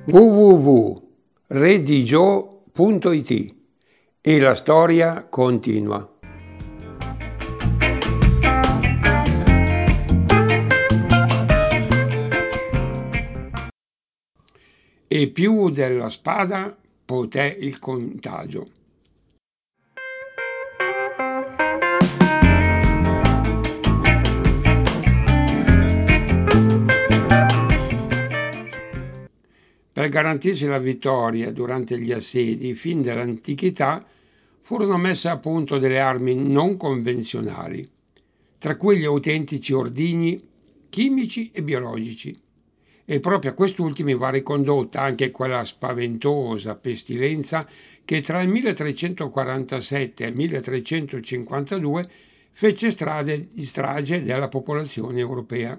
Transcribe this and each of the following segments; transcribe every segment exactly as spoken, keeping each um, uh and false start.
w w w punto redigio punto it e la storia continua. E più della spada poté il contagio. Per garantirsi la vittoria durante gli assedi, fin dall'antichità, furono messe a punto delle armi non convenzionali, tra cui gli autentici ordigni chimici e biologici. E proprio a quest'ultimi va ricondotta anche quella spaventosa pestilenza che tra il milletrecentoquarantasette e il milletrecentocinquantadue fece strage, strage della popolazione europea.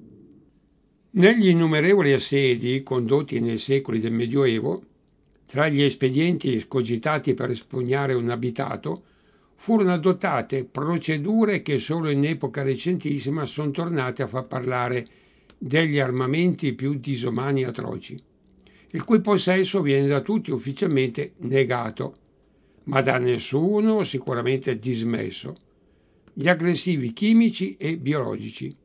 Negli innumerevoli assedi condotti nei secoli del Medioevo, tra gli espedienti escogitati per espugnare un abitato, furono adottate procedure che solo in epoca recentissima sono tornate a far parlare degli armamenti più disumani e atroci, il cui possesso viene da tutti ufficialmente negato, ma da nessuno sicuramente dismesso: gli aggressivi chimici e biologici.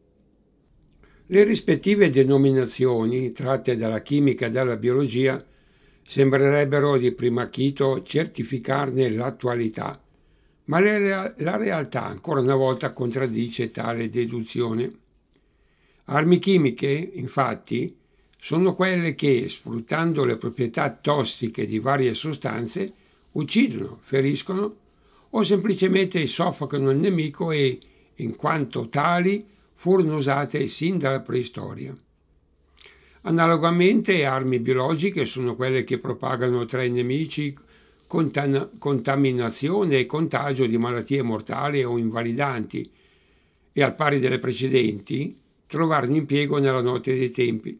Le rispettive denominazioni, tratte dalla chimica e dalla biologia, sembrerebbero di primo acchito certificarne l'attualità, ma la realtà ancora una volta contraddice tale deduzione. Armi chimiche, infatti, sono quelle che, sfruttando le proprietà tossiche di varie sostanze, uccidono, feriscono o semplicemente soffocano il nemico e, in quanto tali, furono usate sin dalla preistoria. Analogamente, armi biologiche sono quelle che propagano tra i nemici contan- contaminazione e contagio di malattie mortali o invalidanti e, al pari delle precedenti, trovarono impiego nella notte dei tempi.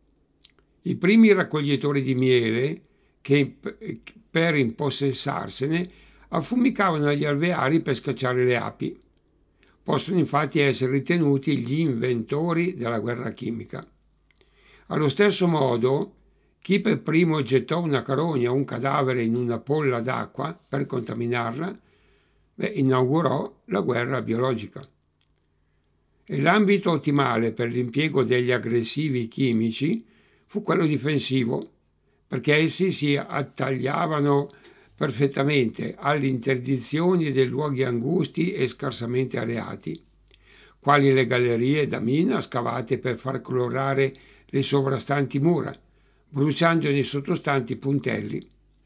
I primi raccoglitori di miele, che per impossessarsene affumicavano gli alveari per scacciare le api, possono infatti essere ritenuti gli inventori della guerra chimica. Allo stesso modo, chi per primo gettò una carogna o un cadavere in una polla d'acqua per contaminarla, beh, inaugurò la guerra biologica. E l'ambito ottimale per l'impiego degli aggressivi chimici fu quello difensivo, perché essi si attagliavano perfettamente alle interdizioni dei luoghi angusti e scarsamente areati, quali le gallerie da mina scavate per far colorare le sovrastanti mura, bruciando nei sottostanti puntelli.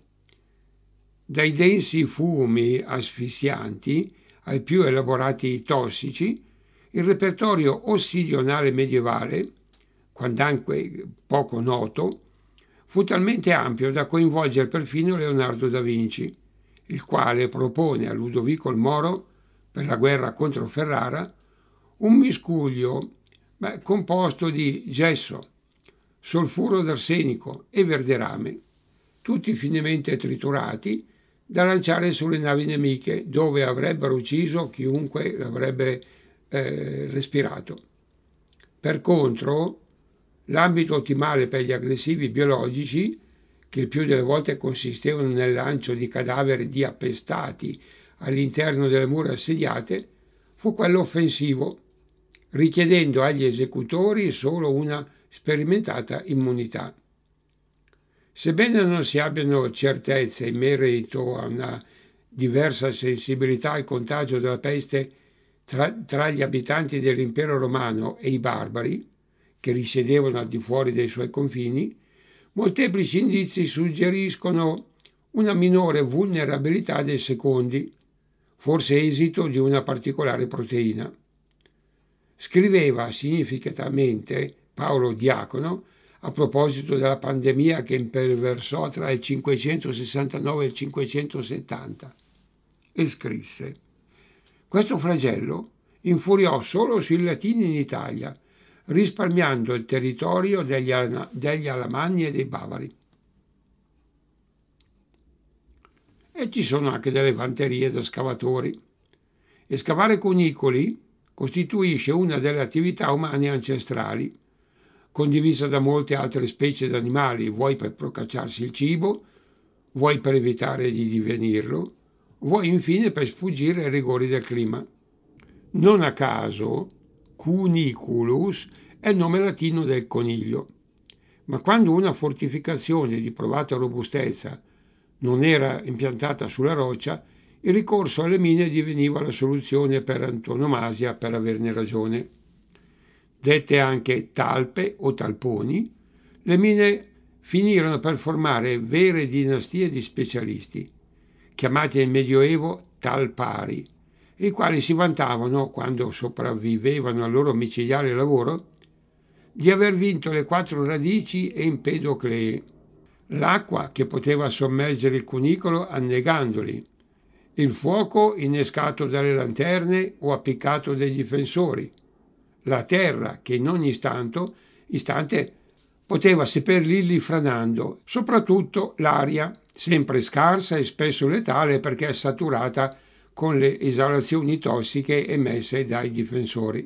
Dai densi fumi asfissianti ai più elaborati tossici, il repertorio ossidionale medievale, quand'anche poco noto, fu talmente ampio da coinvolgere perfino Leonardo da Vinci, il quale propone a Ludovico il Moro, per la guerra contro Ferrara, un miscuglio beh, composto di gesso, solfuro d'arsenico e verderame, tutti finemente triturati, da lanciare sulle navi nemiche, dove avrebbero ucciso chiunque l'avrebbe eh, respirato. Per contro, l'ambito ottimale per gli aggressivi biologici, che il più delle volte consistevano nel lancio di cadaveri di appestati all'interno delle mura assediate, fu quello offensivo, richiedendo agli esecutori solo una sperimentata immunità. Sebbene non si abbiano certezze in merito a una diversa sensibilità al contagio della peste tra, tra gli abitanti dell'impero romano e i barbari, che risiedevano al di fuori dei suoi confini, molteplici indizi suggeriscono una minore vulnerabilità dei secondi, forse esito di una particolare proteina. Scriveva significativamente Paolo Diacono a proposito della pandemia che imperversò tra il cinquecentosessantanove e il cinquecentosettanta, e scrisse: «Questo flagello infuriò solo sui latini in Italia, risparmiando il territorio degli, Al- degli Alamanni e dei Bavari». E ci sono anche delle vanterie da scavatori. E scavare cunicoli costituisce una delle attività umane ancestrali, condivisa da molte altre specie di animali, vuoi per procacciarsi il cibo, vuoi per evitare di divenirlo, vuoi infine per sfuggire ai rigori del clima. Non a caso, Cuniculus è il nome latino del coniglio, ma quando una fortificazione di provata robustezza non era impiantata sulla roccia, il ricorso alle mine diveniva la soluzione per antonomasia per averne ragione. Dette anche talpe o talponi, le mine finirono per formare vere dinastie di specialisti, chiamati nel Medioevo talpari, i quali si vantavano, quando sopravvivevano al loro micidiale lavoro, di aver vinto le quattro radici Empedoclee, l'acqua che poteva sommergere il cunicolo annegandoli, il fuoco innescato dalle lanterne o appiccato dai difensori, la terra che in ogni istante, istante poteva seppellirli franando, soprattutto l'aria, sempre scarsa e spesso letale perché è saturata con le esalazioni tossiche emesse dai difensori.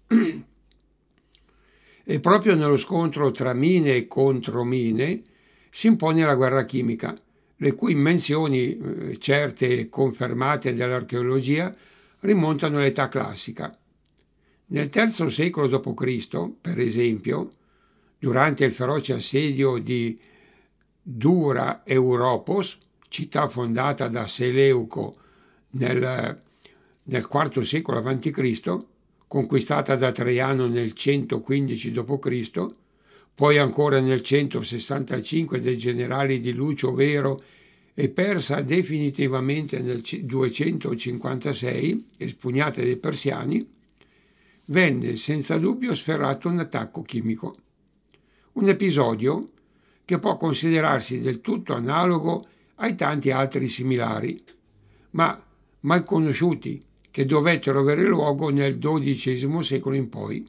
E proprio nello scontro tra mine e contromine si impone la guerra chimica, le cui menzioni eh, certe e confermate dall'archeologia rimontano all'età classica. Nel terzo secolo dopo Cristo, per esempio, durante il feroce assedio di Dura Europos, città fondata da Seleuco nel, nel quarto secolo avanti Cristo, conquistata da Traiano nel centoquindici dopo Cristo, poi ancora nel centosessantacinque dai generali di Lucio Vero e persa definitivamente nel duecentocinquantasei, espugnata dai persiani, venne senza dubbio sferrato un attacco chimico. Un episodio che può considerarsi del tutto analogo ai tanti altri similari, ma mal conosciuti, che dovettero avere luogo nel dodicesimo secolo in poi.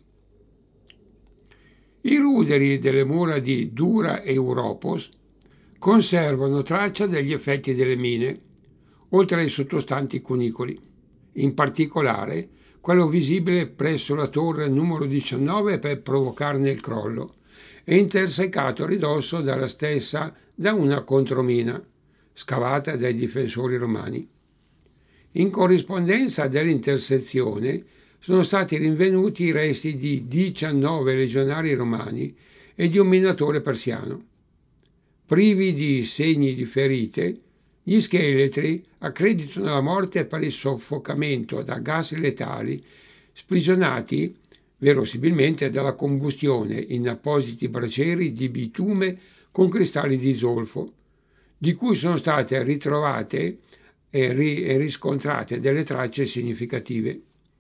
I ruderi delle mura di Dura Europos conservano traccia degli effetti delle mine, oltre ai sottostanti cunicoli, in particolare quello visibile presso la torre numero diciannove per provocarne il crollo, e intersecato a ridosso dalla stessa da una contromina, scavata dai difensori romani. In corrispondenza dell'intersezione sono stati rinvenuti i resti di diciannove legionari romani e di un minatore persiano. Privi di segni di ferite, gli scheletri accreditano la morte per il soffocamento da gas letali sprigionati verosimilmente dalla combustione in appositi bracieri di bitume con cristalli di zolfo, di cui sono state ritrovate e, ri- e riscontrate delle tracce significative.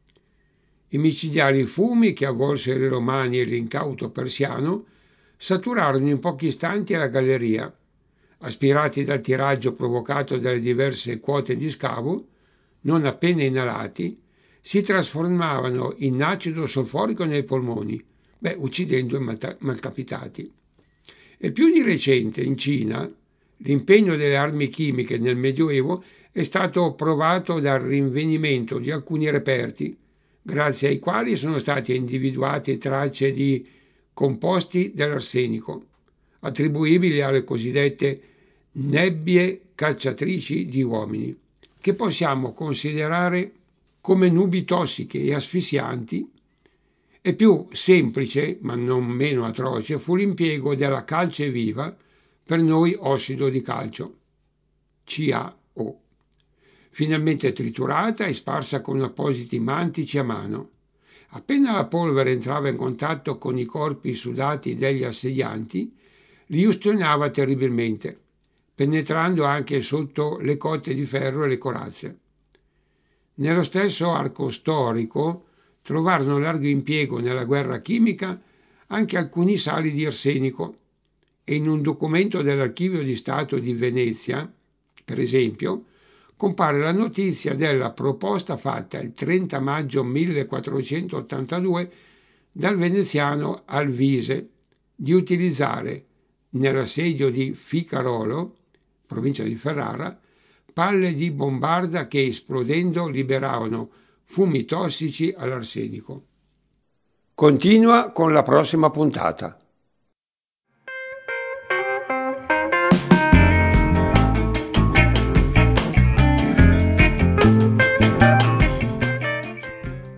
I micidiali fumi che avvolsero i romani e l'incauto persiano saturarono in pochi istanti la galleria. Aspirati dal tiraggio provocato dalle diverse quote di scavo, non appena inalati, si trasformavano in acido solforico nei polmoni, beh, uccidendo i malcapitati. E più di recente, in Cina, l'impegno delle armi chimiche nel Medioevo è stato provato dal rinvenimento di alcuni reperti, grazie ai quali sono state individuate tracce di composti dell'arsenico, attribuibili alle cosiddette nebbie cacciatrici di uomini, che possiamo considerare come nubi tossiche e asfissianti. E più semplice, ma non meno atroce, fu l'impiego della calce viva, per noi ossido di calcio, C A O, finalmente triturata e sparsa con appositi mantici a mano. Appena la polvere entrava in contatto con i corpi sudati degli assedianti, li ustionava terribilmente, penetrando anche sotto le cotte di ferro e le corazze. Nello stesso arco storico trovarono largo impiego nella guerra chimica anche alcuni sali di arsenico, e in un documento dell'Archivio di Stato di Venezia, per esempio, compare la notizia della proposta fatta il trenta maggio millequattrocentottantadue dal veneziano Alvise di utilizzare nell'assedio di Ficarolo, provincia di Ferrara, palle di bombarda che esplodendo liberavano fumi tossici all'arsenico. Continua con la prossima puntata.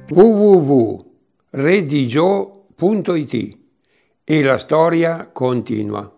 w w w punto redigio punto it e la storia continua.